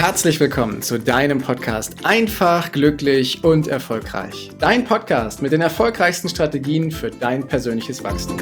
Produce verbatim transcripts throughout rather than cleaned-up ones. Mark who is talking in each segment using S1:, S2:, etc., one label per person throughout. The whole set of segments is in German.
S1: Herzlich willkommen zu deinem Podcast Einfach, glücklich und erfolgreich. Dein Podcast mit den erfolgreichsten Strategien für dein persönliches Wachstum.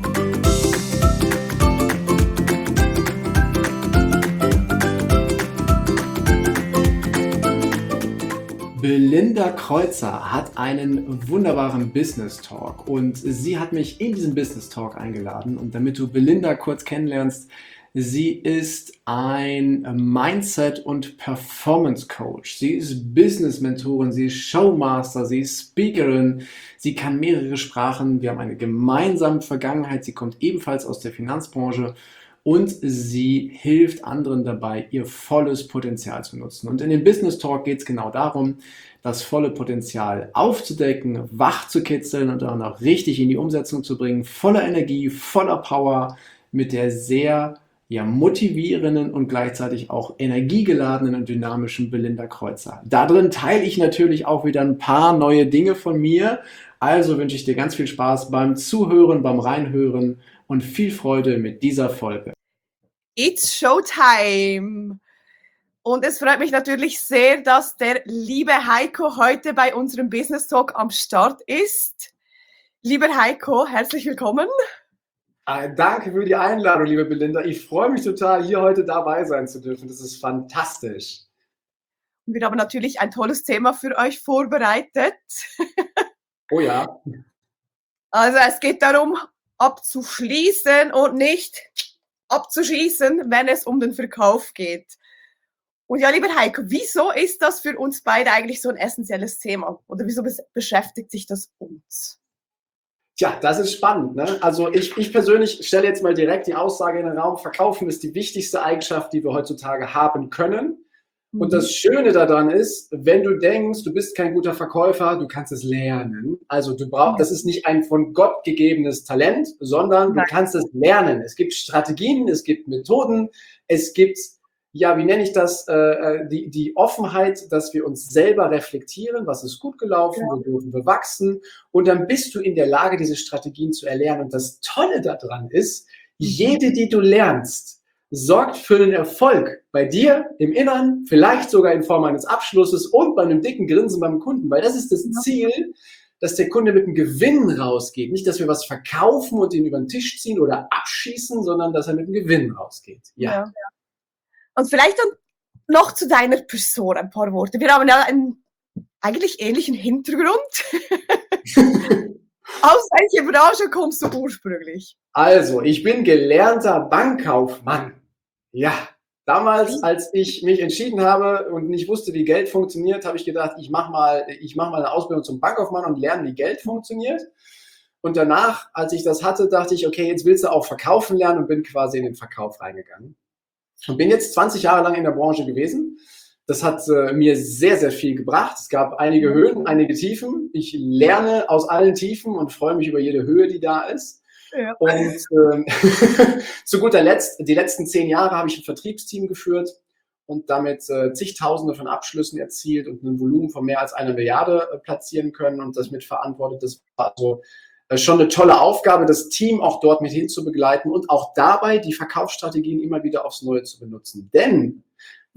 S1: Belinda Kreuzer hat einen wunderbaren Business Talk und sie hat mich in diesen Business Talk eingeladen. Und damit du Belinda kurz kennenlernst, sie ist ein Mindset- und Performance-Coach. Sie ist Business-Mentorin, sie ist Showmaster, sie ist Speakerin, sie kann mehrere Sprachen. Wir haben eine gemeinsame Vergangenheit. Sie kommt ebenfalls aus der Finanzbranche und sie hilft anderen dabei, ihr volles Potenzial zu nutzen. Und in dem Business Talk geht es genau darum, das volle Potenzial aufzudecken, wach zu kitzeln und dann auch richtig in die Umsetzung zu bringen, voller Energie, voller Power, mit der sehr ja, motivierenden und gleichzeitig auch energiegeladenen und dynamischen Belinda Kreuzer. Da drin teile ich natürlich auch wieder ein paar neue Dinge von mir. Also wünsche ich dir ganz viel Spaß beim Zuhören, beim Reinhören und viel Freude mit dieser Folge.
S2: It's Showtime! Und es freut mich natürlich sehr, dass der liebe Heiko heute bei unserem Business Talk am Start ist. Lieber Heiko, herzlich willkommen.
S1: Danke für die Einladung, liebe Belinda. Ich freue mich total, hier heute dabei sein zu dürfen. Das ist fantastisch.
S2: Und wir haben natürlich ein tolles Thema für euch vorbereitet.
S1: Oh ja.
S2: Also es geht darum, abzuschließen und nicht abzuschießen, wenn es um den Verkauf geht. Und ja, lieber Heiko, wieso ist das für uns beide eigentlich so ein essentielles Thema? Oder wieso beschäftigt sich das uns?
S1: Tja, das ist spannend, ne? Also ich, ich persönlich stelle jetzt mal direkt die Aussage in den Raum, Verkaufen ist die wichtigste Eigenschaft, die wir heutzutage haben können. Und das Schöne daran ist, wenn du denkst, du bist kein guter Verkäufer, du kannst es lernen. Also du brauchst, das ist nicht ein von Gott gegebenes Talent, sondern du kannst es lernen. Es gibt Strategien, es gibt Methoden, es gibt, ja, wie nenne ich das, äh, die, die Offenheit, dass wir uns selber reflektieren, was ist gut gelaufen, wo dürfen wir wachsen. Und dann bist du in der Lage, diese Strategien zu erlernen. Und das Tolle daran ist, jede, die du lernst, sorgt für den Erfolg bei dir im Inneren, vielleicht sogar in Form eines Abschlusses und bei einem dicken Grinsen beim Kunden, weil das ist das Ziel, dass der Kunde mit einem Gewinn rausgeht. Nicht, dass wir was verkaufen und ihn über den Tisch ziehen oder abschießen, sondern dass er mit einem Gewinn rausgeht. Ja.
S2: Ja. Und vielleicht dann noch zu deiner Person ein paar Worte. Wir haben ja einen eigentlich ähnlichen Hintergrund. Aus welcher Branche kommst du ursprünglich?
S1: Also, ich bin gelernter Bankkaufmann. Ja, damals, als ich mich entschieden habe und nicht wusste, wie Geld funktioniert, habe ich gedacht, ich mache mal, ich mache mal eine Ausbildung zum Bankkaufmann und lerne, wie Geld funktioniert. Und danach, als ich das hatte, dachte ich, okay, jetzt willst du auch verkaufen lernen und bin quasi in den Verkauf reingegangen. Und bin jetzt zwanzig Jahre lang in der Branche gewesen. Das hat äh, mir sehr, sehr viel gebracht. Es gab einige Höhen, einige Tiefen. Ich lerne aus allen Tiefen und freue mich über jede Höhe, die da ist. Ja. Und äh, zu guter Letzt, die letzten zehn Jahre habe ich ein Vertriebsteam geführt und damit äh, zigtausende von Abschlüssen erzielt und ein Volumen von mehr als einer Milliarde äh, platzieren können und das mitverantwortet. Das war also äh, schon eine tolle Aufgabe, das Team auch dort mit hin zu begleiten und auch dabei die Verkaufsstrategien immer wieder aufs Neue zu benutzen. Denn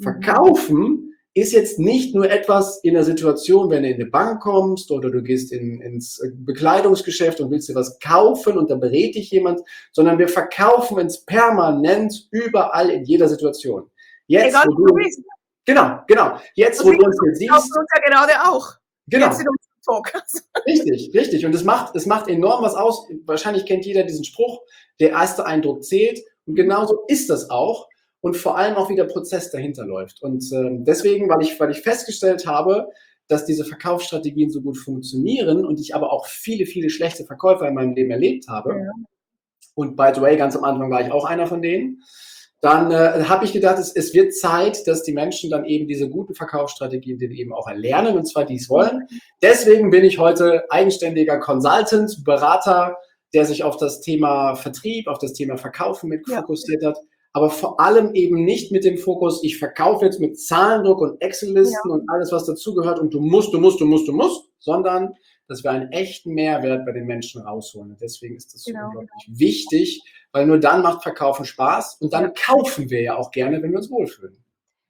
S1: Verkaufen ist jetzt nicht nur etwas in der Situation, wenn du in eine Bank kommst oder du gehst in, ins Bekleidungsgeschäft und willst dir was kaufen und dann berät dich jemand, sondern wir verkaufen uns permanent überall in jeder Situation. Jetzt,
S2: Egal,
S1: wo du, bist. Genau, genau. Jetzt, wo du uns hier siehst.
S2: Das uns ja gerade auch.
S1: Genau.
S2: Jetzt in unserem Talk.
S1: Richtig, richtig. Und es macht, es macht enorm was aus. Wahrscheinlich kennt jeder diesen Spruch, der erste Eindruck zählt. Und genauso ist das auch. Und vor allem auch, wie der Prozess dahinter läuft. Und ähm, deswegen, weil ich, weil ich festgestellt habe, dass diese Verkaufsstrategien so gut funktionieren und ich aber auch viele, viele schlechte Verkäufer in meinem Leben erlebt habe, ja. Und by the way, ganz am Anfang war ich auch einer von denen, dann äh, habe ich gedacht, es, es wird Zeit, dass die Menschen dann eben diese guten Verkaufsstrategien den eben auch erlernen, und zwar dies wollen. Deswegen bin ich heute eigenständiger Consultant, Berater, der sich auf das Thema Vertrieb, auf das Thema Verkaufen mit ja. fokussiert hat. Aber vor allem eben nicht mit dem Fokus, ich verkaufe jetzt mit Zahlendruck und Excel-Listen ja. und alles, was dazugehört und du musst, du musst, du musst, du musst, sondern dass wir einen echten Mehrwert bei den Menschen rausholen. Und deswegen ist das so genau. unglaublich wichtig, weil nur dann macht Verkaufen Spaß und dann ja. kaufen wir ja auch gerne, wenn wir uns wohlfühlen.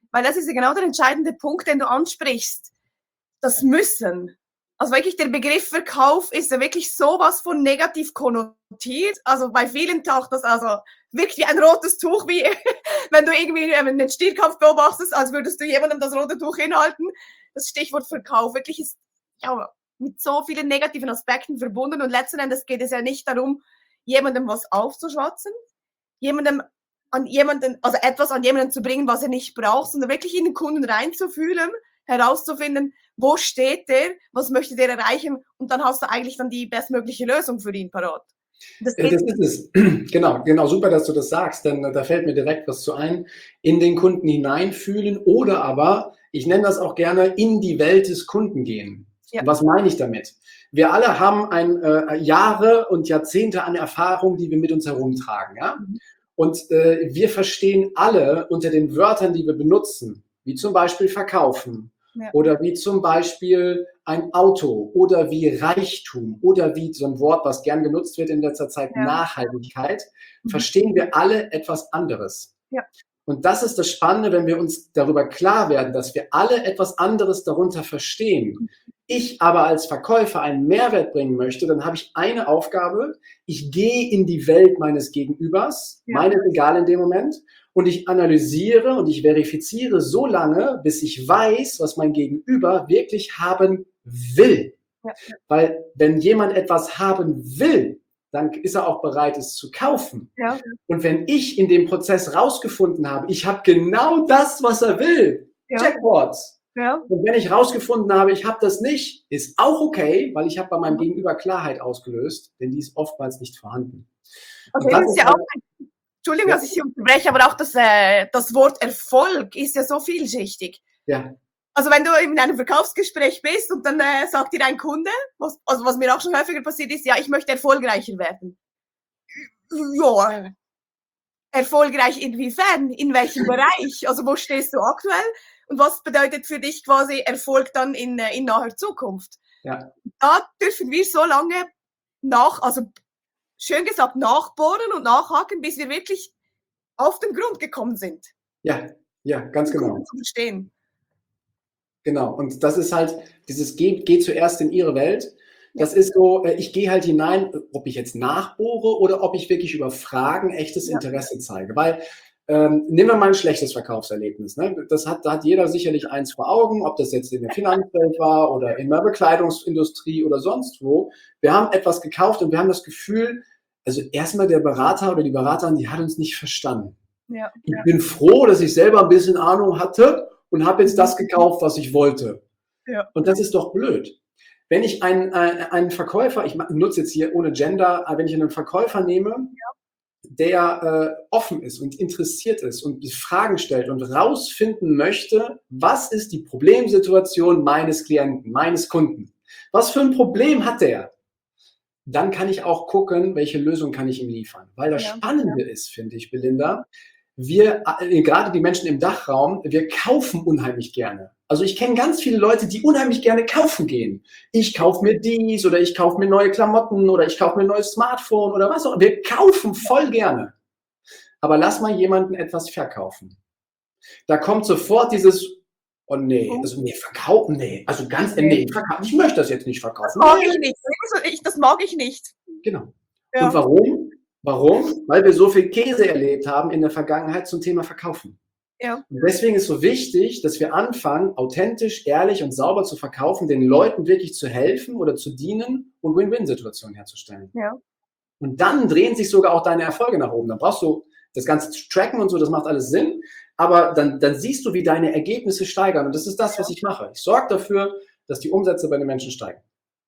S2: Weil das ist ja genau der entscheidende Punkt, den du ansprichst. Das Müssen. Also wirklich der Begriff Verkauf ist ja wirklich sowas von negativ konnotiert. Also bei vielen taucht das also wirklich wie ein rotes Tuch, wie wenn du irgendwie einen Stierkampf beobachtest, als würdest du jemandem das rote Tuch hinhalten. Das Stichwort Verkauf wirklich ist ja mit so vielen negativen Aspekten verbunden und letzten Endes geht es ja nicht darum, jemandem was aufzuschwatzen, jemandem an jemanden, also etwas an jemanden zu bringen, was er nicht braucht, sondern wirklich in den Kunden reinzufühlen, herauszufinden, wo steht der, was möchte der erreichen und dann hast du eigentlich dann die bestmögliche Lösung für ihn parat.
S1: Das, das ist es. Genau, genau, super, dass du das sagst, denn da fällt mir direkt was zu ein. In den Kunden hineinfühlen oder aber, ich nenne das auch gerne, in die Welt des Kunden gehen. Ja. Was meine ich damit? Wir alle haben ein, äh, Jahre und Jahrzehnte an Erfahrung, die wir mit uns herumtragen. Ja? Mhm. Und äh, wir verstehen alle unter den Wörtern, die wir benutzen, wie zum Beispiel verkaufen, ja, oder wie zum Beispiel ein Auto oder wie Reichtum oder wie so ein Wort, was gern genutzt wird in letzter Zeit, ja, Nachhaltigkeit, mhm, verstehen wir alle etwas anderes. Ja. Und das ist das Spannende, wenn wir uns darüber klar werden, dass wir alle etwas anderes darunter verstehen. Ich aber als Verkäufer einen Mehrwert bringen möchte, dann habe ich eine Aufgabe. Ich gehe in die Welt meines Gegenübers, ja, meines egal in dem Moment, und ich analysiere und ich verifiziere so lange, bis ich weiß, was mein Gegenüber wirklich haben will. Ja. Weil wenn jemand etwas haben will, dann ist er auch bereit, es zu kaufen. Ja. Und wenn ich in dem Prozess rausgefunden habe, ich habe genau das, was er will, ja, Jackpots. Ja. Und wenn ich rausgefunden habe, ich habe das nicht, ist auch okay, weil ich habe bei meinem Gegenüber Klarheit ausgelöst, denn die ist oftmals nicht vorhanden.
S2: Okay, das ist ja auch, Entschuldigung, ja, dass ich Sie unterbreche, aber auch das, äh, das Wort Erfolg ist ja so vielschichtig. Ja. Also wenn du in einem Verkaufsgespräch bist und dann äh, sagt dir ein Kunde, was, also was mir auch schon häufiger passiert ist, ja, ich möchte erfolgreicher werden. Ja, erfolgreich inwiefern? In welchem Bereich? Also wo stehst du aktuell? Und was bedeutet für dich quasi Erfolg dann in, in naher Zukunft? Ja. Da dürfen wir so lange nach, also schön gesagt, nachbohren und nachhaken, bis wir wirklich auf den Grund gekommen sind.
S1: Ja, ja, ganz genau.
S2: Zu verstehen.
S1: Genau, und das ist halt, dieses Geh, geh zuerst in ihre Welt. Das ist so, ich gehe halt hinein, ob ich jetzt nachbohre oder ob ich wirklich über Fragen echtes Interesse zeige. Weil, ähm, nehmen wir mal ein schlechtes Verkaufserlebnis. Ne? Das hat, da hat jeder sicherlich eins vor Augen, ob das jetzt in der Finanzwelt war oder in der Bekleidungsindustrie oder sonst wo. Wir haben etwas gekauft und wir haben das Gefühl, also erstmal der Berater oder die Beraterin, die hat uns nicht verstanden. Ja, ich ja. bin froh, dass ich selber ein bisschen Ahnung hatte und habe jetzt das gekauft, was ich wollte. Ja. Und das ist doch blöd. Wenn ich einen, äh, einen Verkäufer, ich nutze jetzt hier ohne Gender, wenn ich einen Verkäufer nehme, ja, der äh, offen ist und interessiert ist und Fragen stellt und rausfinden möchte, was ist die Problemsituation meines Klienten, meines Kunden? Was für ein Problem hat der? Dann kann ich auch gucken, welche Lösung kann ich ihm liefern. Weil das ja, Spannende ja. ist, finde ich, Belinda, wir, äh, gerade die Menschen im Dachraum, wir kaufen unheimlich gerne. Also ich kenne ganz viele Leute, die unheimlich gerne kaufen gehen. Ich kaufe mir dies oder ich kaufe mir neue Klamotten oder ich kaufe mir ein neues Smartphone oder was auch. Wir kaufen voll gerne. Aber lass mal jemanden etwas verkaufen. Da kommt sofort dieses, oh nee, also nee, verkaufen, nee, also ganz, äh, nee, verkaufen. Ich möchte das jetzt nicht verkaufen.
S2: Das mag ich nicht. Ich, das mag ich nicht.
S1: Genau. Ja. Und warum? Warum? Weil wir so viel Käse erlebt haben in der Vergangenheit zum Thema Verkaufen. Ja. Und deswegen ist so wichtig, dass wir anfangen, authentisch, ehrlich und sauber zu verkaufen, den Leuten wirklich zu helfen oder zu dienen und Win-Win-Situationen herzustellen. Ja. Und dann drehen sich sogar auch deine Erfolge nach oben. Dann brauchst du das Ganze zu tracken und so, das macht alles Sinn. Aber dann, dann siehst du, wie deine Ergebnisse steigern. Und das ist das, was ich mache. Ich sorge dafür, dass die Umsätze bei den Menschen steigen.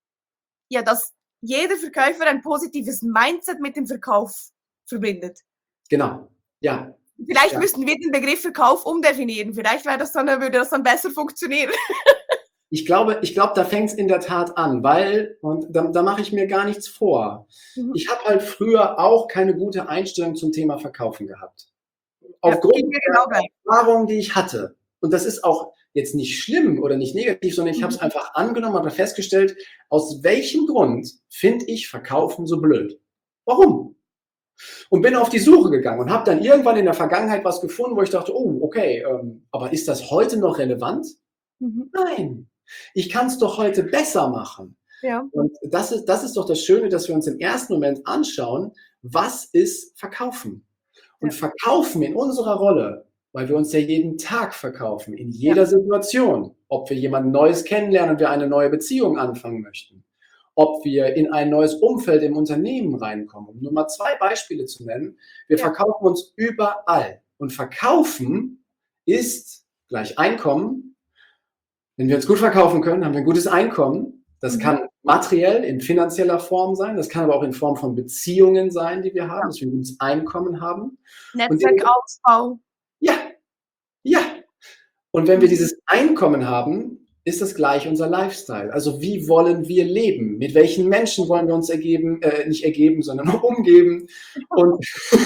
S2: Ja, dass jeder Verkäufer ein positives Mindset mit dem Verkauf verbindet.
S1: Genau, ja.
S2: Vielleicht
S1: ja.
S2: müssten wir den Begriff Verkauf umdefinieren. Vielleicht wäre das dann, würde das dann besser funktionieren.
S1: Ich glaube, ich glaube, da fängt es in der Tat an, weil, und da, da mache ich mir gar nichts vor. Mhm. Ich habe halt früher auch keine gute Einstellung zum Thema Verkaufen gehabt. Aufgrund ja,
S2: genau
S1: der Erfahrungen, die ich hatte. Und das ist auch jetzt nicht schlimm oder nicht negativ, sondern ich mhm. habe es einfach angenommen, habe festgestellt, aus welchem Grund finde ich Verkaufen so blöd? Warum? Und bin auf die Suche gegangen und habe dann irgendwann in der Vergangenheit was gefunden, wo ich dachte, oh, okay, ähm, aber ist das heute noch relevant?
S2: Mhm.
S1: Nein, ich kann es doch heute besser machen.
S2: Ja.
S1: Und das ist, das ist doch das Schöne, dass wir uns im ersten Moment anschauen, was ist Verkaufen? Und
S2: Ja.
S1: Verkaufen in unserer Rolle, weil wir uns ja jeden Tag verkaufen, in jeder
S2: Ja.
S1: Situation, ob wir jemanden Neues kennenlernen und wir eine neue Beziehung anfangen möchten, ob wir in ein neues Umfeld im Unternehmen reinkommen, um nur mal zwei Beispiele zu nennen. Wir
S2: Ja.
S1: verkaufen uns überall. Und Verkaufen ist gleich Einkommen. Wenn wir uns gut verkaufen können, haben wir ein gutes Einkommen. Das
S2: Mhm.
S1: kann materiell in finanzieller Form sein, das kann aber auch in Form von Beziehungen sein, die wir haben,
S2: Ja.
S1: dass wir ein gutes Einkommen haben. Und in,
S2: Netzwerkausbau.
S1: ja, ja. Und wenn wir
S2: Mhm.
S1: dieses Einkommen haben, ist das gleich unser Lifestyle. Also wie wollen wir leben? Mit welchen Menschen wollen wir uns ergeben, äh, nicht ergeben, sondern umgeben? Und,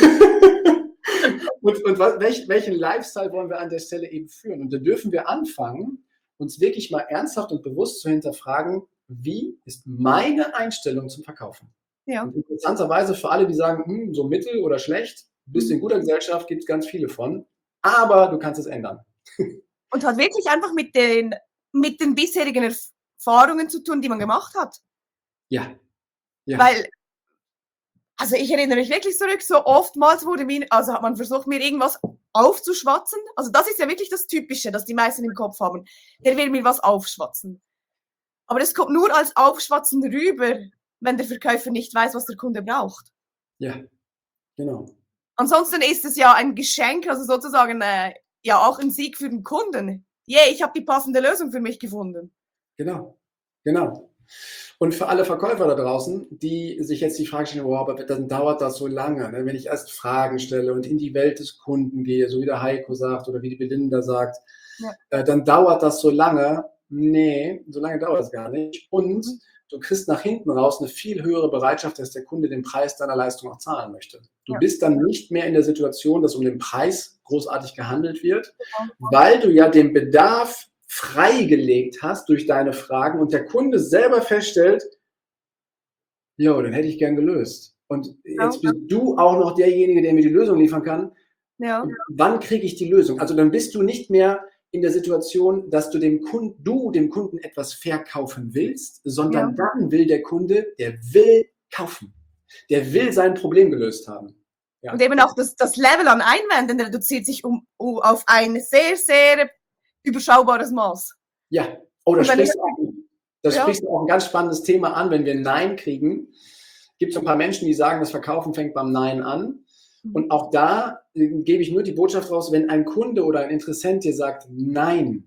S1: und, und was, welch, welchen Lifestyle wollen wir an der Stelle eben führen? Und da dürfen wir anfangen, uns wirklich mal ernsthaft und bewusst zu hinterfragen, wie ist meine Einstellung zum Verkaufen?
S2: Ja.
S1: Und interessanterweise für alle, die sagen, hm, so mittel oder schlecht, bist du in guter Gesellschaft, gibt es ganz viele von, aber du kannst es ändern.
S2: Und hat wirklich einfach mit den, mit den bisherigen Erfahrungen zu tun, die man gemacht hat.
S1: Ja. Ja.
S2: Weil, also ich erinnere mich wirklich zurück, so oftmals wurde mir, also hat man versucht, mir irgendwas aufzuschwatzen. Also das ist ja wirklich das Typische, das die meisten im Kopf haben. Der will mir was aufschwatzen. Aber das kommt nur als Aufschwatzen rüber, wenn der Verkäufer nicht weiß, was der Kunde braucht.
S1: Ja, genau.
S2: Ansonsten ist es ja ein Geschenk, also sozusagen äh, ja auch ein Sieg für den Kunden. Yeah, ich habe die passende Lösung für mich gefunden.
S1: Genau, genau. Und für alle Verkäufer da draußen, die sich jetzt die Frage stellen, oh, aber dann dauert das so lange, ne? Wenn ich erst Fragen stelle und in die Welt des Kunden gehe, so wie der Heiko sagt oder wie die Belinda sagt,
S2: Ja.
S1: äh, dann dauert das so lange. Nee, so lange dauert es gar nicht. Und
S2: Mhm.
S1: du kriegst nach hinten raus eine viel höhere Bereitschaft, dass der Kunde den Preis deiner Leistung auch zahlen möchte. Du
S2: Ja.
S1: bist dann nicht mehr in der Situation, dass um den Preis großartig gehandelt wird,
S2: Genau.
S1: weil du ja den Bedarf freigelegt hast durch deine Fragen und der Kunde selber feststellt, jo, den hätte ich gern gelöst. Und jetzt bist du auch noch derjenige, der mir die Lösung liefern kann.
S2: Ja.
S1: Wann kriege ich die Lösung? Also dann bist du nicht mehr in der Situation, dass du dem Kunden, du dem Kunden etwas verkaufen willst, sondern
S2: Ja.
S1: dann will der Kunde, der will kaufen. Der will sein Problem gelöst haben. Ja.
S2: Und eben auch das, das Level an Einwänden reduziert sich um, um, auf ein sehr, sehr überschaubares Maß.
S1: Ja, oh, da
S2: Und wenn
S1: sprichst,
S2: ich-
S1: du auch, da
S2: Ja.
S1: sprichst du auch ein ganz spannendes Thema an, wenn wir Nein kriegen. Gibt es ein paar Menschen, die sagen, das Verkaufen fängt beim Nein an. Und auch da äh, gebe ich nur die Botschaft raus, wenn ein Kunde oder ein Interessent dir sagt Nein,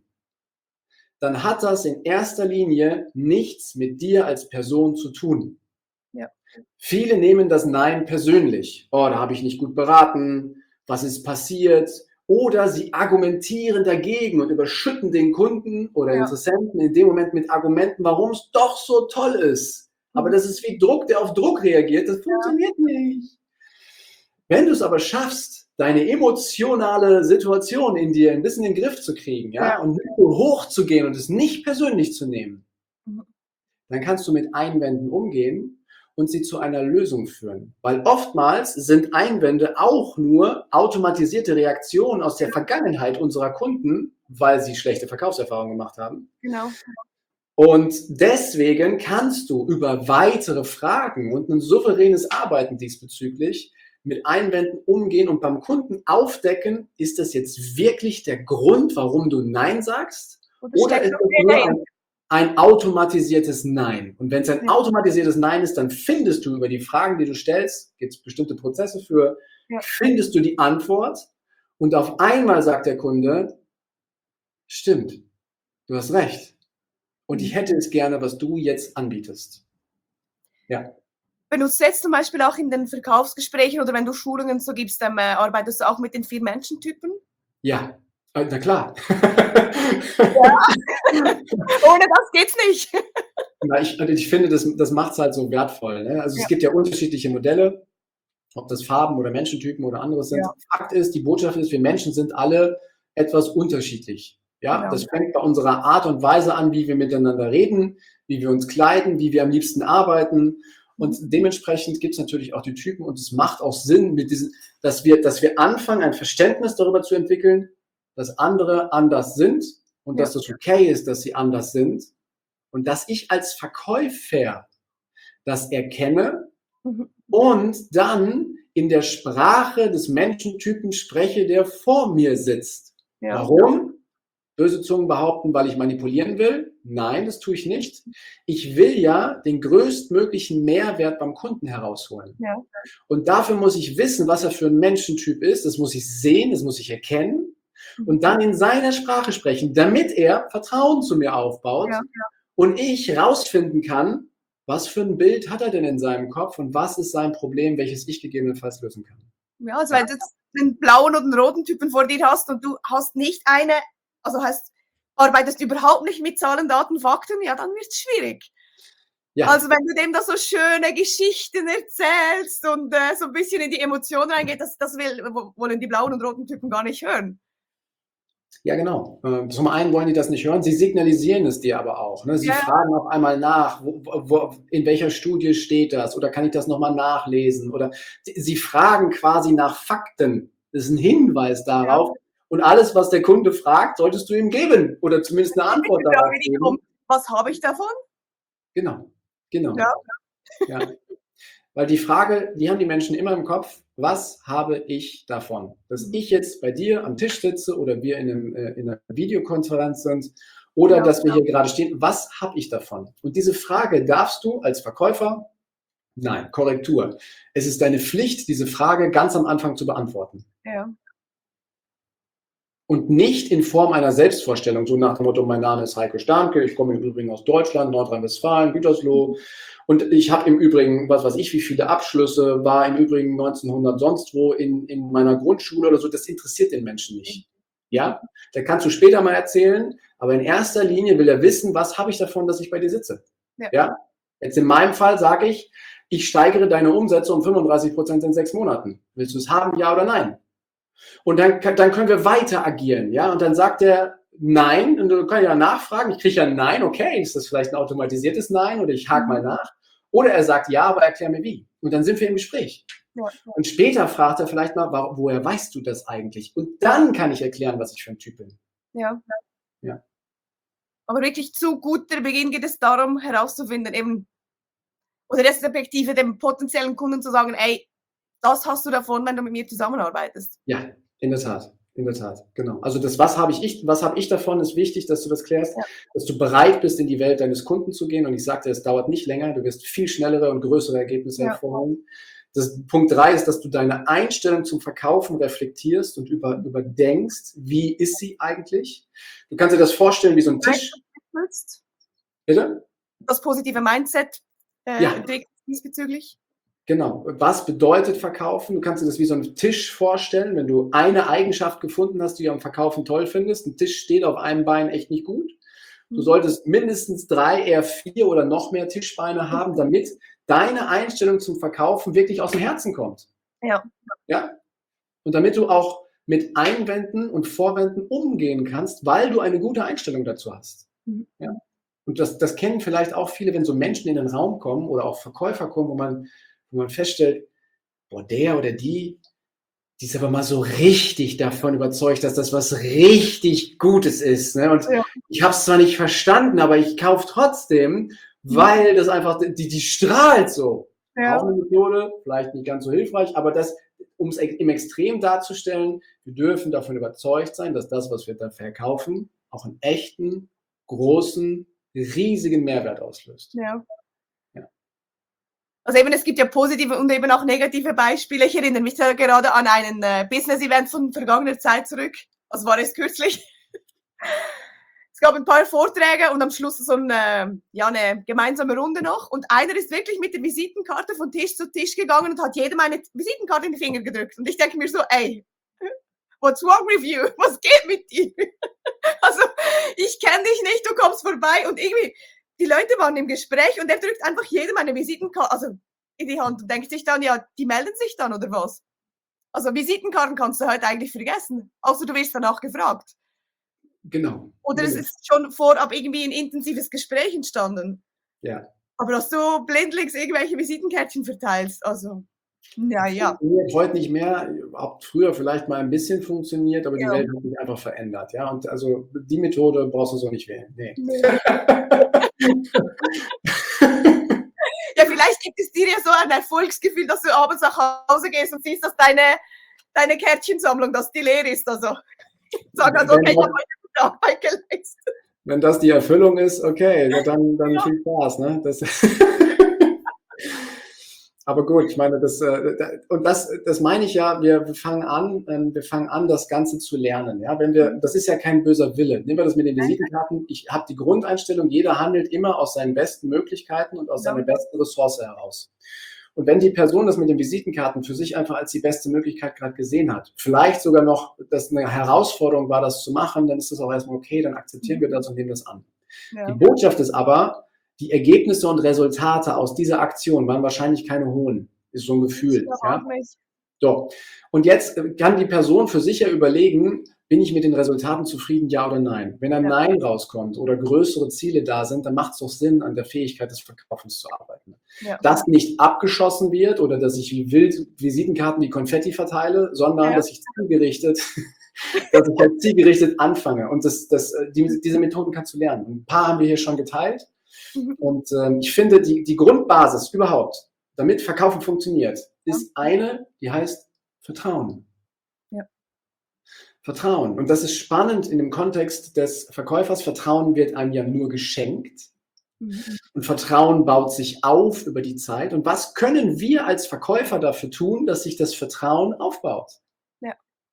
S1: dann hat das in erster Linie nichts mit dir als Person zu tun.
S2: Ja.
S1: Viele nehmen das Nein persönlich. Oh, da habe ich nicht gut beraten. Was ist passiert? Oder sie argumentieren dagegen und überschütten den Kunden oder
S2: Ja.
S1: Interessenten in dem Moment mit Argumenten, warum es doch so toll ist. Aber
S2: Mhm.
S1: das ist wie Druck, der auf Druck reagiert. Das funktioniert nicht. Wenn du es aber schaffst, deine emotionale Situation in dir ein bisschen in den Griff zu kriegen, ja,
S2: Ja.
S1: und nicht so hoch zu gehen und es nicht persönlich zu nehmen,
S2: Mhm.
S1: dann kannst du mit Einwänden umgehen und sie zu einer Lösung führen. Weil oftmals sind Einwände auch nur automatisierte Reaktionen aus der Vergangenheit unserer Kunden, weil sie schlechte Verkaufserfahrungen gemacht haben.
S2: Genau.
S1: Und deswegen kannst du über weitere Fragen und ein souveränes Arbeiten diesbezüglich mit Einwänden umgehen und beim Kunden aufdecken, ist das jetzt wirklich der Grund, warum du Nein sagst?
S2: Und das
S1: Oder
S2: steckt
S1: ist
S2: noch
S1: das
S2: mehr
S1: nur
S2: dahinter.
S1: ein, ein automatisiertes Nein? Und wenn es ein
S2: Ja.
S1: automatisiertes Nein ist, dann findest du über die Fragen, die du stellst, gibt es bestimmte Prozesse für,
S2: Ja.
S1: findest du die Antwort und auf einmal sagt der Kunde, stimmt, du hast recht. Und ich hätte es gerne, was du jetzt anbietest. Ja.
S2: Benutzt du jetzt zum Beispiel auch in den Verkaufsgesprächen oder wenn du Schulungen so gibst, dann äh, arbeitest du auch mit den vier Menschentypen?
S1: Ja, äh, na klar.
S2: Ohne das geht's nicht.
S1: Na, ich, also ich finde, das, das macht es halt so wertvoll. Ne? Also
S2: Ja.
S1: es gibt ja unterschiedliche Modelle, ob das Farben oder Menschentypen oder anderes sind.
S2: Ja.
S1: Fakt ist, die Botschaft ist, wir Menschen sind alle etwas unterschiedlich. Ja,
S2: Genau.
S1: das fängt bei unserer Art und Weise an, wie wir miteinander reden, wie wir uns kleiden, wie wir am liebsten arbeiten. Und dementsprechend gibt es natürlich auch die Typen und es macht auch Sinn, mit diesen, dass wir, dass wir anfangen, ein Verständnis darüber zu entwickeln, dass andere anders sind und ja. dass das okay ist, dass sie anders sind und dass ich als Verkäufer das erkenne mhm. und dann in der Sprache des Menschentypen spreche, der vor mir sitzt. Ja. Warum? Böse Zungen behaupten, weil ich manipulieren will. Nein, das tue ich nicht. Ich will ja den größtmöglichen Mehrwert beim Kunden herausholen. Ja. Und dafür muss ich wissen, was er für ein Menschentyp ist. Das muss ich sehen, das muss ich erkennen und dann in seiner Sprache sprechen, damit er Vertrauen zu mir aufbaut ja, ja. und ich rausfinden kann, was für ein Bild hat er denn in seinem Kopf und was ist sein Problem, welches ich gegebenenfalls lösen kann.
S2: Ja, also wenn du jetzt den blauen oder den roten Typen vor dir hast und du hast nicht eine Also heißt, arbeitest überhaupt nicht mit Zahlen, Daten, Fakten, ja, dann wird es schwierig. Ja. Also wenn du dem da so schöne Geschichten erzählst und äh, so ein bisschen in die Emotionen reingeht, das, das will, wollen die blauen und roten Typen gar nicht hören.
S1: Ja, genau. Zum einen wollen die das nicht hören, sie signalisieren es dir aber auch. Ne? Sie ja. fragen auf einmal nach, wo, wo, in welcher Studie steht das oder kann ich das nochmal nachlesen? Oder sie fragen quasi nach Fakten. Das ist ein Hinweis darauf. Ja. Und alles, was der Kunde fragt, solltest du ihm geben oder zumindest eine Antwort darauf geben.
S2: Was habe ich davon?
S1: Genau, genau.
S2: Ja.
S1: Ja. Weil die Frage, die haben die Menschen immer im Kopf, was habe ich davon? Dass ich jetzt bei dir am Tisch sitze oder wir in, einem, in einer Videokonferenz sind oder ja, dass wir ja. hier gerade stehen, was habe ich davon? Und diese Frage darfst du als Verkäufer, nein, Korrektur. Es ist deine Pflicht, diese Frage ganz am Anfang zu beantworten.
S2: Ja.
S1: Und nicht in Form einer Selbstvorstellung, so nach dem Motto, mein Name ist Heiko Starnke, ich komme im Übrigen aus Deutschland, Nordrhein-Westfalen, Gütersloh und ich habe im Übrigen, was weiß ich, wie viele Abschlüsse, war im Übrigen neunzehnhundert sonst wo in, in meiner Grundschule oder so, das interessiert den Menschen nicht. Ja, da kannst du später mal erzählen, aber in erster Linie will er wissen, was habe ich davon, dass ich bei dir sitze. Ja. Ja? Jetzt in meinem Fall sage ich, ich steigere deine Umsätze um fünfunddreißig Prozent in sechs Monaten. Willst du es haben, ja oder nein? Und dann, dann können wir weiter agieren, ja. Und dann sagt er Nein, und du kannst ja nachfragen, ich kriege ja ein Nein, okay, ist das vielleicht ein automatisiertes Nein oder ich hake mal nach. Oder er sagt ja, aber erklär mir wie. Und dann sind wir im Gespräch. Ja. Und später fragt er vielleicht mal, woher weißt du das eigentlich? Und dann kann ich erklären, was ich für ein Typ bin.
S2: Ja.
S1: Ja.
S2: Aber wirklich zu guter Beginn geht es darum, herauszufinden, eben, oder respektive dem potenziellen Kunden zu sagen, ey, das hast du davon, wenn du mit mir zusammenarbeitest.
S1: Ja, in der Tat, in der Tat, genau. Also das, was habe ich, was habe ich davon, ist wichtig, dass du das klärst, ja. dass du bereit bist, in die Welt deines Kunden zu gehen. Und ich sagte, es dauert nicht länger, du wirst viel schnellere und größere Ergebnisse ja. hervorholen. Das, Punkt drei ist, dass du deine Einstellung zum Verkaufen reflektierst und über, überdenkst, wie ist sie eigentlich? Du kannst dir das vorstellen wie so ein Tisch. Bitte?
S2: Das positive Mindset äh,
S1: ja.
S2: diesbezüglich.
S1: Genau. Was bedeutet Verkaufen? Du kannst dir das wie so einen Tisch vorstellen, wenn du eine Eigenschaft gefunden hast, die du am Verkaufen toll findest. Ein Tisch steht auf einem Bein echt nicht gut. Du solltest mindestens drei, eher vier oder noch mehr Tischbeine haben, damit deine Einstellung zum Verkaufen wirklich aus dem Herzen kommt.
S2: Ja.
S1: Ja? Und damit du auch mit Einwänden und Vorwänden umgehen kannst, weil du eine gute Einstellung dazu hast.
S2: Mhm.
S1: Ja? Und das, das kennen vielleicht auch viele, wenn so Menschen in den Raum kommen oder auch Verkäufer kommen, wo man wo man feststellt, boah, der oder die, die ist aber mal so richtig davon überzeugt, dass das was richtig Gutes ist. Ne? Und ja. ich habe es zwar nicht verstanden, aber ich kaufe trotzdem, weil das einfach, die, die strahlt so.
S2: Ja.
S1: Auch eine Methode, vielleicht nicht ganz so hilfreich, aber das, um es im Extrem darzustellen, wir dürfen davon überzeugt sein, dass das, was wir da verkaufen, auch einen echten, großen, riesigen Mehrwert auslöst.
S2: Ja. Also eben, es gibt ja positive und eben auch negative Beispiele. Ich erinnere mich da gerade an einen äh, Business-Event von vergangener Zeit zurück. Also war es kürzlich. Es gab ein paar Vorträge und am Schluss so ein, äh, ja, eine gemeinsame Runde noch. Und einer ist wirklich mit der Visitenkarte von Tisch zu Tisch gegangen und hat jedem eine Visitenkarte in die Finger gedrückt. Und ich denke mir so, ey, what's wrong with you? Was geht mit dir? Also, ich kenne dich nicht, du kommst vorbei und irgendwie... Die Leute waren im Gespräch und er drückt einfach jedem eine Visitenkarte also in die Hand und denkt sich dann, ja, die melden sich dann oder was? Also Visitenkarten kannst du heute eigentlich vergessen, außer du wirst danach gefragt.
S1: Genau.
S2: Oder
S1: genau.
S2: es ist schon vorab irgendwie ein intensives Gespräch entstanden.
S1: Ja.
S2: Aber dass du blindlings irgendwelche Visitenkärtchen verteilst, also, na ja.
S1: Funktioniert heute nicht mehr, hat früher vielleicht mal ein bisschen funktioniert, aber die
S2: Ja.
S1: Welt hat sich einfach verändert, ja. Und also die Methode brauchst du so nicht wählen. Ne.
S2: Ne. Ja, vielleicht gibt es dir ja so ein Erfolgsgefühl, dass du abends nach Hause gehst und siehst, dass deine deine Kärtchensammlung, dass die leer ist. Also, sag also, okay, ich habe heute gute Arbeit geleistet.
S1: Wenn das die Erfüllung ist, okay, ja, dann dann viel Spaß, ne? Das Aber gut, ich meine, das, äh, und das, das meine ich ja, wir fangen an, ähm, wir fangen an, das Ganze zu lernen. Ja, wenn wir, das ist ja kein böser Wille. Nehmen wir das mit den Visitenkarten. Ich habe die Grundeinstellung, jeder handelt immer aus seinen besten Möglichkeiten und aus
S2: Ja.
S1: seiner besten Ressource heraus. Und wenn die Person das mit den Visitenkarten für sich einfach als die beste Möglichkeit gerade gesehen hat, vielleicht sogar noch, dass eine Herausforderung war, das zu machen, dann ist das auch erstmal okay, dann akzeptieren wir das und nehmen das an.
S2: Ja.
S1: Die Botschaft ist aber, die Ergebnisse und Resultate aus dieser Aktion waren wahrscheinlich keine hohen. Ist so ein Gefühl. Ja? So. Und jetzt kann die Person für sich ja überlegen, bin ich mit den Resultaten zufrieden, ja oder nein? Wenn ein
S2: Ja.
S1: Nein rauskommt oder größere Ziele da sind, dann macht es doch Sinn, an der Fähigkeit des Verkaufens zu arbeiten.
S2: Ja.
S1: Dass nicht abgeschossen wird oder dass ich wie wild Visitenkarten wie Konfetti verteile, sondern
S2: Ja.
S1: dass ich zielgerichtet, dass ich halt zielgerichtet anfange. Und das, das, die, diese Methoden kannst du lernen. Ein paar haben wir hier schon geteilt. Und ähm, ich finde, die, die Grundbasis überhaupt, damit Verkaufen funktioniert, ist eine, die heißt Vertrauen.
S2: Ja.
S1: Vertrauen. Und das ist spannend in dem Kontext des Verkäufers. Vertrauen wird einem ja nur geschenkt.
S2: Mhm.
S1: Und Vertrauen baut sich auf über die Zeit. Und was können wir als Verkäufer dafür tun, dass sich das Vertrauen aufbaut?
S2: Ja.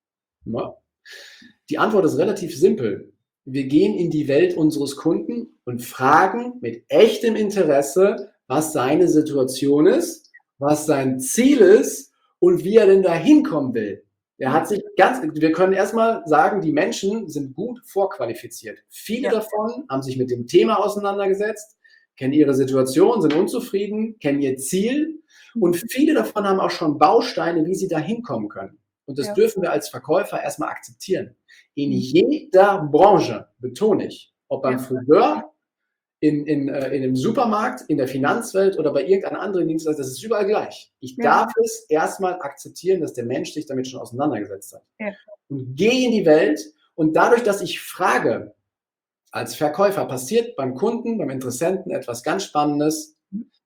S1: Ja. Die Antwort ist relativ simpel. Wir gehen in die Welt unseres Kunden und fragen mit echtem Interesse, was seine Situation ist, was sein Ziel ist und wie er denn da hinkommen will. Er hat sich ganz, wir können erstmal sagen, die Menschen sind gut vorqualifiziert. Viele
S2: Ja.
S1: davon haben sich mit dem Thema auseinandergesetzt, kennen ihre Situation, sind unzufrieden, kennen ihr Ziel und viele davon haben auch schon Bausteine, wie sie da hinkommen können. Und das
S2: Ja.
S1: dürfen wir als Verkäufer erstmal akzeptieren. In jeder Branche, betone ich, ob beim
S2: Ja.
S1: Friseur, in, in, äh, in einem Supermarkt, in der Finanzwelt oder bei irgendeiner anderen Dienstleister, das ist überall gleich. Ich
S2: Ja.
S1: darf es erstmal akzeptieren, dass der Mensch sich damit schon auseinandergesetzt hat.
S2: Ja.
S1: Und gehe in die Welt und dadurch, dass ich frage, als Verkäufer passiert beim Kunden, beim Interessenten etwas ganz Spannendes.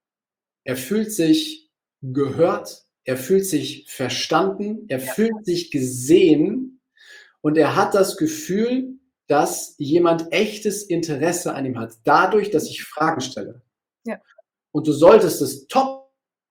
S1: Er fühlt sich gehört, er fühlt sich verstanden, er
S2: Ja.
S1: fühlt sich gesehen und er hat das Gefühl, dass jemand echtes Interesse an ihm hat, dadurch, dass ich Fragen stelle.
S2: Ja.
S1: Und du solltest es top,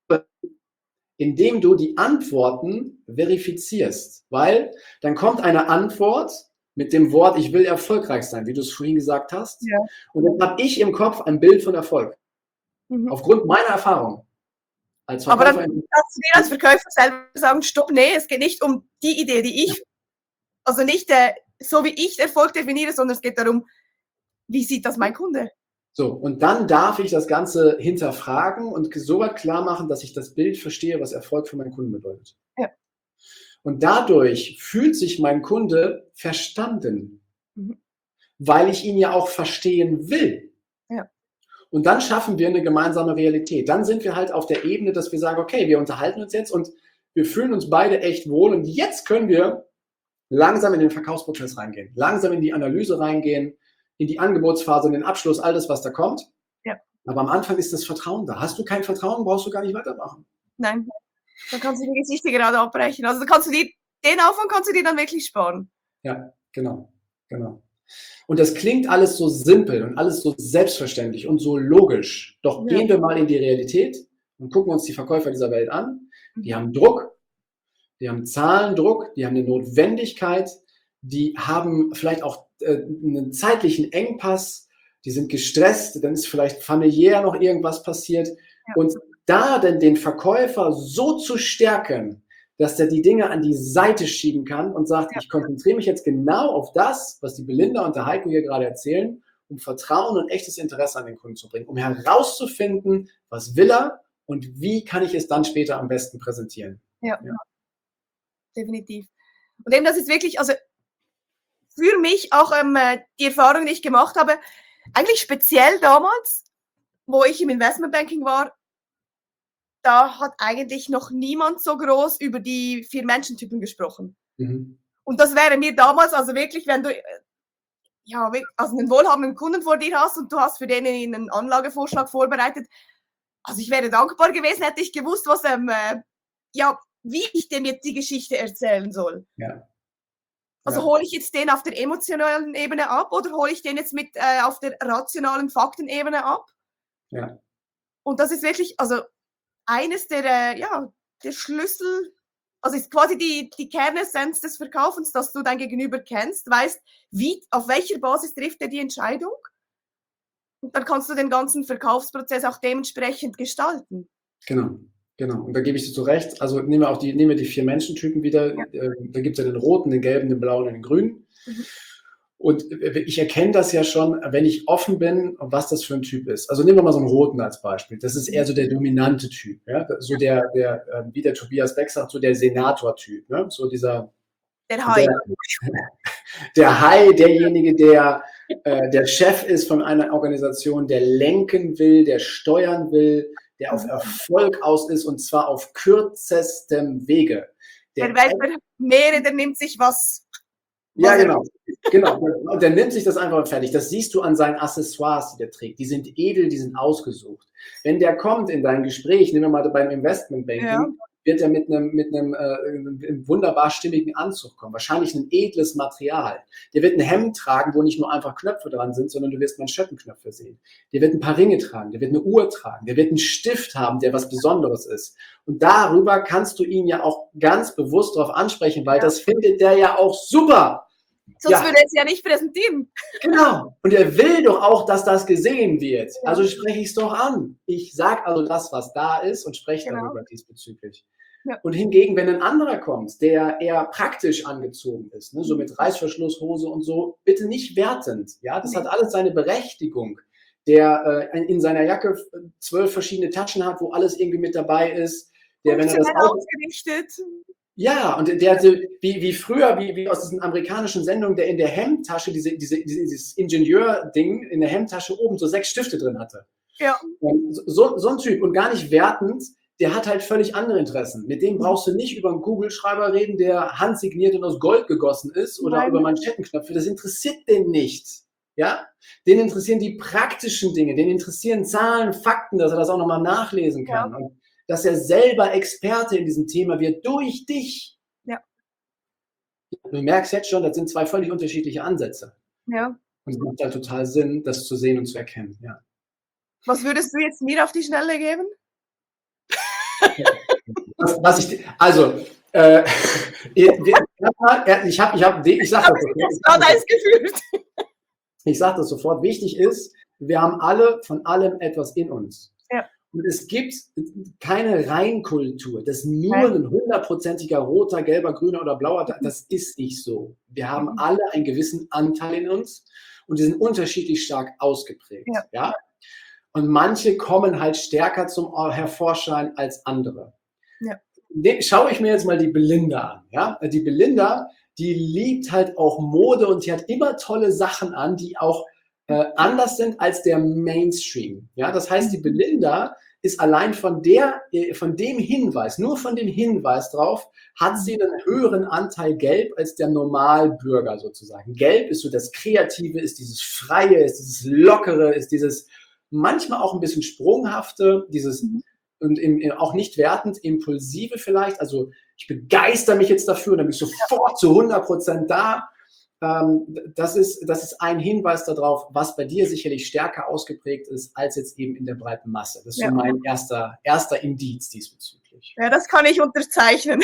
S1: indem du die Antworten verifizierst, weil dann kommt eine Antwort mit dem Wort, ich will erfolgreich sein, wie du es vorhin gesagt hast.
S2: Ja.
S1: Und dann habe ich im Kopf ein Bild von Erfolg.
S2: Mhm.
S1: Aufgrund meiner Erfahrung. Als
S2: Aber dann
S1: Verkäufer
S2: kannst du dir als Verkäufer selber sagen, stopp, nee, es geht nicht um die Idee, die ich, also nicht äh, so wie ich Erfolg definiere, sondern es geht darum, wie sieht das mein Kunde?
S1: So, und dann darf ich das Ganze hinterfragen und so weit klar machen, dass ich das Bild verstehe, was Erfolg für meinen Kunden bedeutet.
S2: Ja.
S1: Und dadurch fühlt sich mein Kunde verstanden,
S2: Mhm.
S1: weil ich ihn ja auch verstehen will.
S2: Ja.
S1: Und dann schaffen wir eine gemeinsame Realität. Dann sind wir halt auf der Ebene, dass wir sagen, okay, wir unterhalten uns jetzt und wir fühlen uns beide echt wohl und jetzt können wir langsam in den Verkaufsprozess reingehen, langsam in die Analyse reingehen, in die Angebotsphase, in den Abschluss, alles, was da kommt.
S2: Ja.
S1: Aber am Anfang ist das Vertrauen da. Hast du kein Vertrauen, brauchst du gar nicht weitermachen.
S2: Nein, dann kannst du die Gesichter gerade abbrechen. Also da kannst du dir, den Aufwand kannst du dir dann wirklich sparen.
S1: Ja, genau, genau. Und das klingt alles so simpel und alles so selbstverständlich und so logisch. Doch
S2: Ja.
S1: gehen wir mal in die Realität und gucken uns die Verkäufer dieser Welt an. Die
S2: Mhm.
S1: haben Druck, die haben Zahlendruck, die haben eine Notwendigkeit, die haben vielleicht auch äh, einen zeitlichen Engpass, die sind gestresst, dann ist vielleicht familiär noch irgendwas passiert.
S2: Ja.
S1: Und da denn den Verkäufer so zu stärken, dass er die Dinge an die Seite schieben kann und sagt,
S2: Ja.
S1: ich konzentriere mich jetzt genau auf das, was die Belinda und der Heiko hier gerade erzählen, um Vertrauen und echtes Interesse an den Kunden zu bringen, um herauszufinden, was will er und wie kann ich es dann später am besten präsentieren.
S2: Ja,
S1: Ja.
S2: definitiv. Und eben das ist wirklich, also für mich auch ähm, die Erfahrung, die ich gemacht habe, eigentlich speziell damals, wo ich im Investmentbanking war, da hat eigentlich noch niemand so groß über die vier Menschentypen gesprochen.
S1: Mhm.
S2: Und das wäre mir damals, also wirklich, wenn du ja, also einen wohlhabenden Kunden vor dir hast und du hast für den einen Anlagevorschlag vorbereitet, also ich wäre dankbar gewesen, hätte ich gewusst, was ähm, äh, ja, wie ich dem jetzt die Geschichte erzählen soll.
S1: Ja.
S2: Also
S1: Ja.
S2: hole ich jetzt den auf der emotionalen Ebene ab oder hole ich den jetzt mit äh, auf der rationalen Faktenebene ab?
S1: Ja.
S2: Und das ist wirklich, also eines der, äh, ja, der Schlüssel, also ist quasi die, die Kernessenz des Verkaufens, dass du dein Gegenüber kennst, weißt, wie, auf welcher Basis trifft er die Entscheidung? Und dann kannst du den ganzen Verkaufsprozess auch dementsprechend gestalten.
S1: Genau, genau. Und da gebe ich dir zu recht. Also nehmen wir auch die, nehmen wir die vier Menschentypen wieder. Ja. Äh, da gibt es ja den roten, den gelben, den blauen und den grünen. Mhm. Und ich erkenne das ja schon, wenn ich offen bin, was das für ein Typ ist. Also nehmen wir mal so einen roten als Beispiel. Das ist eher so der dominante Typ. Ja? So der, der, wie der Tobias Beck sagt, so der Senator-Typ. Ne? So dieser...
S2: Der Hai.
S1: Der, der Hai, derjenige, der äh, der Chef ist von einer Organisation, der lenken will, der steuern will, der auf Erfolg aus ist und zwar auf kürzestem Wege.
S2: Der, der Welt Meere, der nimmt sich was.
S1: Ja, genau. genau. Und der nimmt sich das einfach fertig. Das siehst du an seinen Accessoires, die der trägt. Die sind edel, die sind ausgesucht. Wenn der kommt in dein Gespräch, nehmen wir mal beim Investmentbanking, ja. wird er mit einem, mit einem, äh, einem wunderbar stimmigen Anzug kommen. Wahrscheinlich ein edles Material. Der wird ein Hemd tragen, wo nicht nur einfach Knöpfe dran sind, sondern du wirst Manschettenknöpfe sehen. Der wird ein paar Ringe tragen, der wird eine Uhr tragen, der wird einen Stift haben, der was Besonderes ist. Und darüber kannst du ihn ja auch ganz bewusst darauf ansprechen, weil ja. das findet der ja auch super.
S2: Sonst ja. würde er es ja nicht präsentieren.
S1: Genau. Und er will doch auch, dass das gesehen wird. Ja. Also spreche ich es doch an. Ich sage also das, was da ist und spreche genau. darüber diesbezüglich. Ja. Und hingegen, wenn ein anderer kommt, der eher praktisch angezogen ist, ne, so mit Reißverschlusshose und so, bitte nicht wertend. Ja, das nee. hat alles seine Berechtigung. Der äh, in seiner Jacke zwölf verschiedene Taschen hat, wo alles irgendwie mit dabei ist. Der, wenn er das auch,
S2: ausgerichtet.
S1: Ja, und der, wie, wie früher, wie, wie aus diesen amerikanischen Sendungen, der in der Hemdtasche, diese, diese, dieses Ingenieur-Ding in der Hemdtasche oben so sechs Stifte drin hatte.
S2: Ja.
S1: So, so ein Typ und gar nicht wertend, der hat halt völlig andere Interessen. Mit dem brauchst du nicht über einen Google-Schreiber reden, der handsigniert und aus Gold gegossen ist oder Nein. über Manschettenknöpfe. Das interessiert den nicht. Ja? Den interessieren die praktischen Dinge, den interessieren Zahlen, Fakten, dass er das auch nochmal nachlesen kann. Ja. Und dass er selber Experte in diesem Thema wird durch dich.
S2: Ja.
S1: Du merkst jetzt schon, das sind zwei völlig unterschiedliche Ansätze.
S2: Ja.
S1: Und es macht halt total Sinn, das zu sehen und zu erkennen. Ja.
S2: Was würdest du jetzt mir auf die Schnelle geben?
S1: was, was ich, also, äh, ich habe, ich habe, ich, hab, ich sage das
S2: sofort.
S1: Ich sage das sofort. Wichtig ist, wir haben alle von allem etwas in uns.
S2: Ja.
S1: Und es gibt keine Reinkultur, das nur ein hundertprozentiger roter, gelber, grüner oder blauer, das ist nicht so. Wir haben alle einen gewissen Anteil in uns und die sind unterschiedlich stark ausgeprägt.
S2: Ja.
S1: Ja? Und manche kommen halt stärker zum Hervorschein als andere.
S2: Ja.
S1: Schaue ich mir jetzt mal die Belinda an. Ja? Die Belinda, die liebt halt auch Mode und die hat immer tolle Sachen an, die auch äh, anders sind als der Mainstream. Ja? Das heißt, die Belinda ist allein von, der, von dem Hinweis, nur von dem Hinweis drauf, hat sie einen höheren Anteil Gelb als der Normalbürger sozusagen. Gelb ist so das Kreative, ist dieses Freie, ist dieses Lockere, ist dieses manchmal auch ein bisschen Sprunghafte, dieses mhm. und im, auch nicht wertend, Impulsive vielleicht. Also ich begeister mich jetzt dafür und dann bin ich sofort zu hundert Prozent da. Ähm, das ist, das ist ein Hinweis darauf, was bei dir sicherlich stärker ausgeprägt ist, als jetzt eben in der breiten Masse. Das ist ja. so mein erster, erster Indiz diesbezüglich.
S2: Ja, das kann ich unterzeichnen.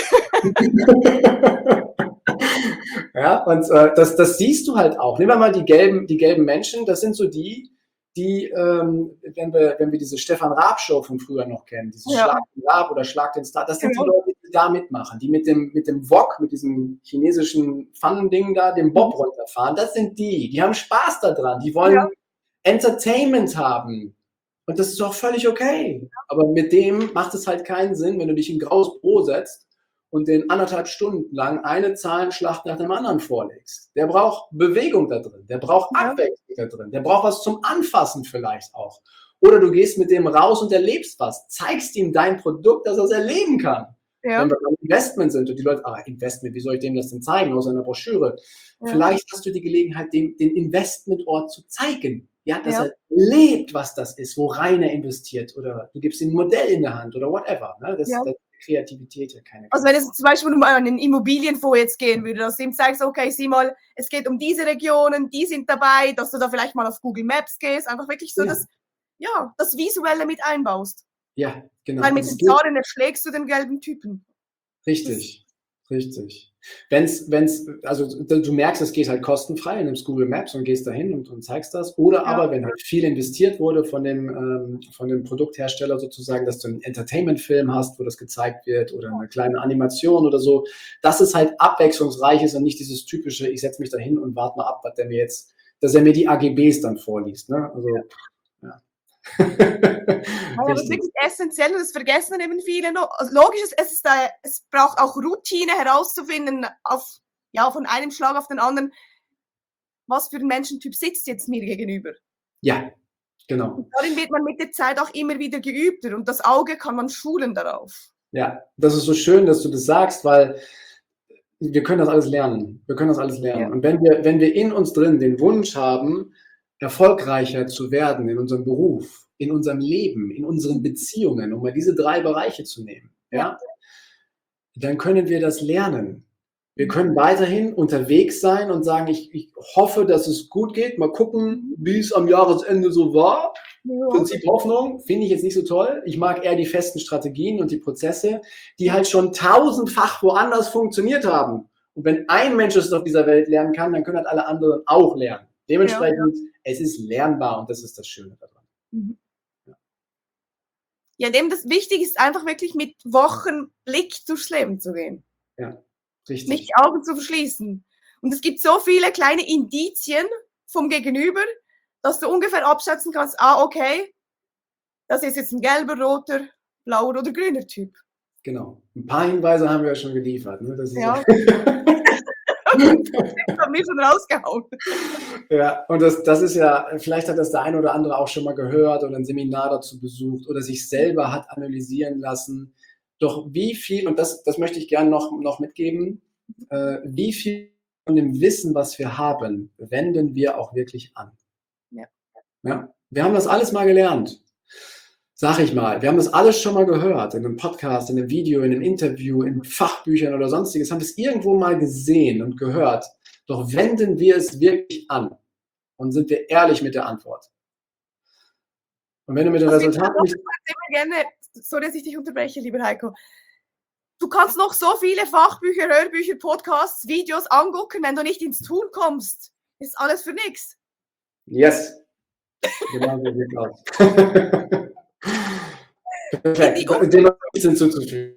S1: Ja, und äh, das, das siehst du halt auch. Nehmen wir mal die gelben, die gelben Menschen, das sind so die, die, ähm, wenn wir, wenn wir diese Stefan Raab-Show von früher noch kennen, dieses ja. Schlag den Raab oder Schlag den Star, das sind ja. die Leute, die da mitmachen, die mit dem, mit dem Wok, mit diesem chinesischen Pfannending da, dem Bob runterfahren, das sind die, die haben Spaß daran, die wollen ja. Entertainment haben. Und das ist auch völlig okay. Aber mit dem macht es halt keinen Sinn, wenn du dich in graues Büro setzt und den anderthalb Stunden lang eine Zahlenschlacht nach dem anderen vorlegst. Der braucht Bewegung da drin, der braucht Abwechslung da drin, der braucht was zum Anfassen vielleicht auch. Oder du gehst mit dem raus und erlebst was, zeigst ihm dein Produkt, dass er es erleben kann. Ja. Wenn wir beim Investment sind und die Leute, ah, Investment, wie soll ich dem das denn zeigen aus einer Broschüre? Ja. Vielleicht hast du die Gelegenheit, dem, den Investmentort zu zeigen. Ja, dass ja. er lebt, was das ist, worein er investiert. Oder du gibst ihm ein Modell in der Hand oder whatever. Ne? Das,
S2: ja.
S1: das ist Kreativität ja keine.
S2: Also wenn es zum Beispiel um einen Immobilienfonds jetzt gehen würde, dass du ihm zeigst, okay, sieh mal, es geht um diese Regionen, die sind dabei, dass du da vielleicht mal auf Google Maps gehst, einfach wirklich so ja. das, ja, das Visuelle mit einbaust.
S1: Ja, genau.
S2: Weil mit den Zahlen erschlägst du den gelben Typen.
S1: Richtig, das richtig. Wenn's, wenn's, also du merkst, es geht halt kostenfrei, nimmst Google Maps und gehst dahin und, und zeigst das. Oder ja. aber, wenn halt viel investiert wurde von dem, ähm, von dem Produkthersteller sozusagen, dass du einen Entertainment-Film hast, wo das gezeigt wird oder eine kleine Animation oder so, dass es halt abwechslungsreich ist und nicht dieses typische, ich setze mich da hin und warte mal ab, was der mir jetzt, dass er mir die A G Bs dann vorliest. Ne? Also, ja. ja.
S2: Ja, das ist wirklich essentiell und das vergessen eben viele noch. Also logisch ist, es, ist da, es braucht auch Routine herauszufinden, auf, ja, von einem Schlag auf den anderen, was für ein Menschentyp sitzt jetzt mir gegenüber.
S1: Ja, genau.
S2: Und darin wird man mit der Zeit auch immer wieder geübter und das Auge kann man schulen darauf.
S1: Ja, das ist so schön, dass du das sagst, weil wir können das alles lernen. Wir können das alles lernen. Ja. Und wenn wir, wenn wir in uns drin den Wunsch haben, erfolgreicher zu werden in unserem Beruf, in unserem Leben, in unseren Beziehungen, um mal diese drei Bereiche zu nehmen, ja, dann können wir das lernen. Wir können weiterhin unterwegs sein und sagen, ich, ich hoffe, dass es gut geht. Mal gucken, wie es am Jahresende so war. Ja. Prinzip Hoffnung finde ich jetzt nicht so toll. Ich mag eher die festen Strategien und die Prozesse, die halt schon tausendfach woanders funktioniert haben. Und wenn ein Mensch es auf dieser Welt lernen kann, dann können halt alle anderen auch lernen. Dementsprechend, ja, ja. es ist lernbar und das ist das Schöne daran.
S2: Mhm. Ja, ja, dem das wichtig ist, einfach wirklich mit Wochenblick durchs Leben zu gehen.
S1: Ja, richtig.
S2: Nicht die Augen zu verschließen. Und es gibt so viele kleine Indizien vom Gegenüber, dass du ungefähr abschätzen kannst, ah, okay, das ist jetzt ein gelber, roter, blauer oder grüner Typ.
S1: Genau. Ein paar Hinweise haben wir ja schon geliefert. Ne? Das ist
S2: ja. Das hat mir schon rausgehauen.
S1: Ja, und das, das ist ja, vielleicht hat das der eine oder andere auch schon mal gehört oder ein Seminar dazu besucht oder sich selber hat analysieren lassen. Doch wie viel, und das, das möchte ich gerne noch, noch mitgeben, äh, wie viel von dem Wissen, was wir haben, wenden wir auch wirklich an?
S2: Ja.
S1: Ja? Wir haben das alles mal gelernt. Sag ich mal, wir haben das alles schon mal gehört, in einem Podcast, in einem Video, in einem Interview, in Fachbüchern oder sonstiges, haben wir es irgendwo mal gesehen und gehört. Doch wenden wir es wirklich an und sind wir ehrlich mit der Antwort. Und wenn du mit den
S2: also
S1: Resultaten nicht...
S2: Gerne, sorry, dass ich dich unterbreche, lieber Heiko. Du kannst noch so viele Fachbücher, Hörbücher, Podcasts, Videos angucken, wenn du nicht ins Tun kommst. Ist alles für nichts.
S1: Yes. Genau so sieht's aus. Perfekt. Dem nichts hinzuzufügen.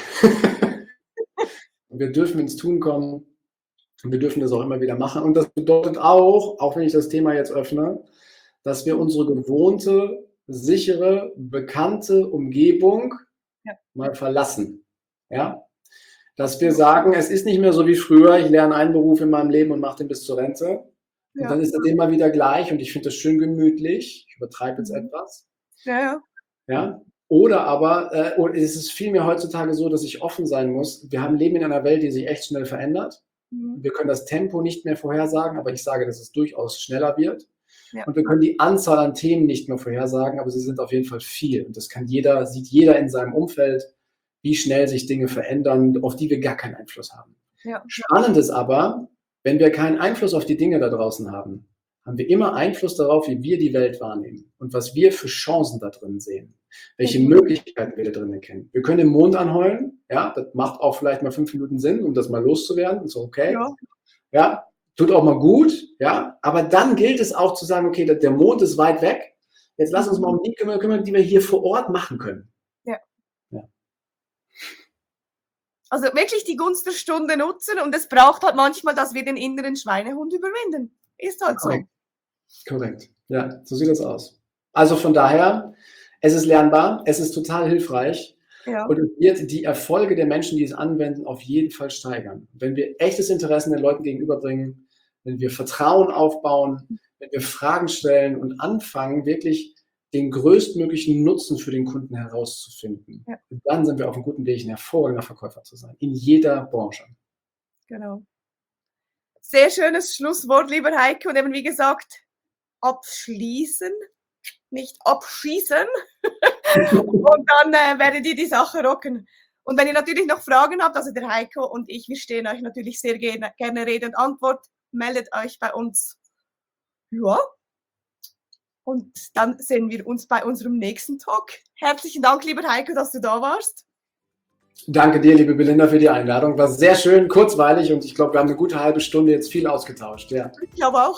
S1: Wir dürfen ins Tun kommen und wir dürfen das auch immer wieder machen. Und das bedeutet auch, auch wenn ich das Thema jetzt öffne, dass wir unsere gewohnte, sichere, bekannte Umgebung ja. mal verlassen. Ja? Dass wir sagen, es ist nicht mehr so wie früher, ich lerne einen Beruf in meinem Leben und mache den bis zur Rente. Und ja. dann ist das immer wieder gleich und ich finde das schön gemütlich. Ich übertreibe jetzt mhm. etwas.
S2: Ja, ja.
S1: Ja? Oder aber, äh, oder es ist vielmehr heutzutage so, dass ich offen sein muss. Wir haben Leben in einer Welt, die sich echt schnell verändert. Mhm. Wir können das Tempo nicht mehr vorhersagen, aber ich sage, dass es durchaus schneller wird. Ja. Und wir können die Anzahl an Themen nicht mehr vorhersagen, aber sie sind auf jeden Fall viel. Und das kann jeder, sieht jeder in seinem Umfeld, wie schnell sich Dinge verändern, auf die wir gar keinen Einfluss haben.
S2: Ja.
S1: Spannend ist aber, wenn wir keinen Einfluss auf die Dinge da draußen haben, haben wir immer Einfluss darauf, wie wir die Welt wahrnehmen und was wir für Chancen da drin sehen, welche mhm. Möglichkeiten wir da drin erkennen. Wir können den Mond anheulen, ja, das macht auch vielleicht mal fünf Minuten Sinn, um das mal loszuwerden, ist okay,
S2: ja.
S1: ja, tut auch mal gut, ja, aber dann gilt es auch zu sagen, okay, der Mond ist weit weg, jetzt lass uns mal um die kümmern, kümmern, die wir hier vor Ort machen können.
S2: Ja.
S1: Ja.
S2: Also wirklich die Gunst der Stunde nutzen und es braucht halt manchmal, dass wir den inneren Schweinehund überwinden. Ist halt so.
S1: Korrekt. Korrekt. Ja, so sieht das aus. Also von daher, es ist lernbar, es ist total hilfreich
S2: ja.
S1: und es wird die Erfolge der Menschen, die es anwenden, auf jeden Fall steigern. Wenn wir echtes Interesse den Leuten gegenüberbringen, wenn wir Vertrauen aufbauen, wenn wir Fragen stellen und anfangen, wirklich den größtmöglichen Nutzen für den Kunden herauszufinden.
S2: Ja.
S1: Und dann sind wir auf einem guten Weg, ein hervorragender Verkäufer zu sein, in jeder Branche.
S2: Genau. Sehr schönes Schlusswort, lieber Heiko. Und eben wie gesagt, abschließen, nicht abschießen. Und dann äh, werdet ihr die Sache rocken. Und wenn ihr natürlich noch Fragen habt, also der Heiko und ich, wir stehen euch natürlich sehr gerne, gerne Rede und Antwort. Meldet euch bei uns. Ja. Und dann sehen wir uns bei unserem nächsten Talk. Herzlichen Dank, lieber Heiko, dass du da warst.
S1: Danke dir, liebe Belinda, für die Einladung. War sehr schön, kurzweilig und ich glaube, wir haben eine gute halbe Stunde jetzt viel ausgetauscht. Ja.
S2: Ich glaube auch.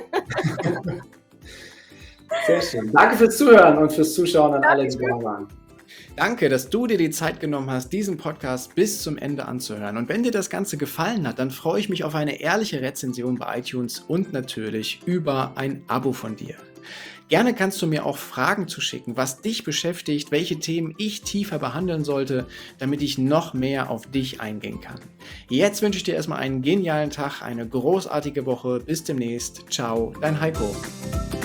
S1: Sehr schön. Danke fürs Zuhören und fürs Zuschauen an alle, die da waren.
S3: Danke, dass du dir die Zeit genommen hast, diesen Podcast bis zum Ende anzuhören. Und wenn dir das Ganze gefallen hat, dann freue ich mich auf eine ehrliche Rezension bei iTunes und natürlich über ein Abo von dir. Gerne kannst du mir auch Fragen zuschicken, was dich beschäftigt, welche Themen ich tiefer behandeln sollte, damit ich noch mehr auf dich eingehen kann. Jetzt wünsche ich dir erstmal einen genialen Tag, eine großartige Woche. Bis demnächst. Ciao, dein Heiko.